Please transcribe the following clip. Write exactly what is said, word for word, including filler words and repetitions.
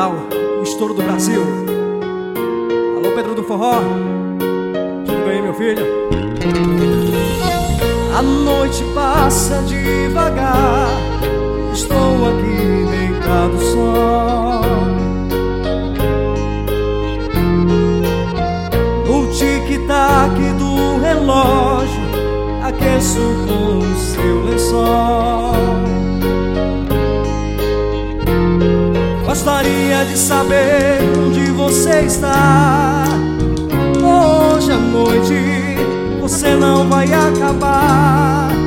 Natal, o estouro do Brasil. Alô, Pedro do Forró, diga aí, meu filho. A noite passa devagar, estou aqui deitado só. No tic-tac do relógio, aqueço com o seu lençol. Gostaria de saber onde você está. Hoje à noite você não vai acabar